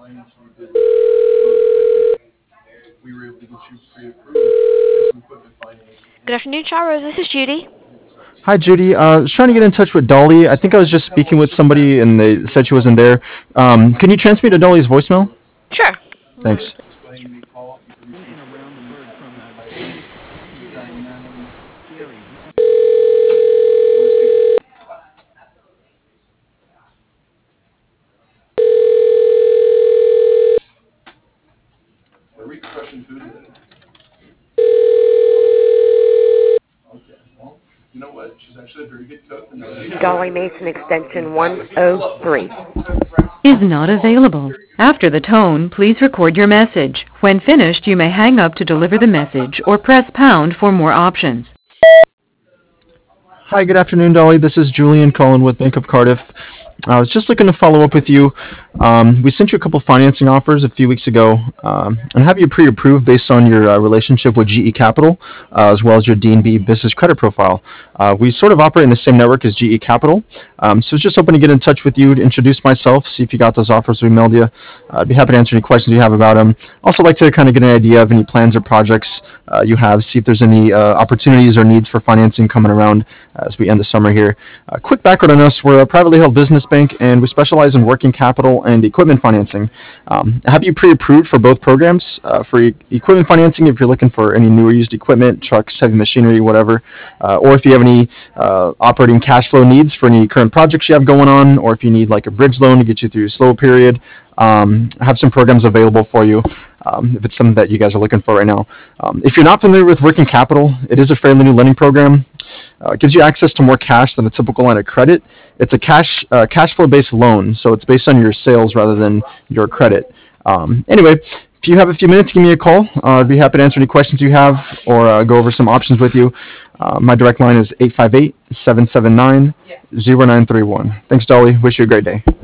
Good afternoon, Charles. This is Judy. Hi, Judy. I was trying to get in touch with Dolly. I think I was just speaking with somebody and they said she wasn't there. Can you transfer me to Dolly's voicemail? Sure. Thanks. Dolly Mason, extension 103. Is not available. After the tone, please record your message. When finished, you may hang up to deliver the message or press pound for more options. Hi, good afternoon, Dolly. This is Julian calling with Bank of Cardiff. I was just looking to follow up with you. We sent you a couple financing offers a few weeks ago and have you pre-approved based on your relationship with GE Capital as well as your D&B business credit profile. We sort of operate in the same network as GE Capital, so I was just hoping to get in touch with you to introduce myself, see if you got those offers we mailed you. I'd be happy to answer any questions you have about them. Also like to kind of get an idea of any plans or projects you have, see if there's any opportunities or needs for financing coming around as we end the summer here. Quick background on us, we're a privately held business bank and we specialize in working capital and equipment financing. Have you pre-approved for both programs? For equipment financing, if you're looking for any new or used equipment, trucks, heavy machinery, whatever, or if you have any operating cash flow needs for any current projects you have going on, or if you need like a bridge loan to get you through a slow period, have some programs available for you. If it's something that you guys are looking for right now. If you're not familiar with working capital, it is a fairly new lending program. It gives you access to more cash than a typical line of credit. It's a cash flow based loan, so it's based on your sales rather than your credit. Anyway, if you have a few minutes, give me a call. I'd be happy to answer any questions you have or go over some options with you. My direct line is 858-779-0931. Thanks, Dolly. Wish you a great day.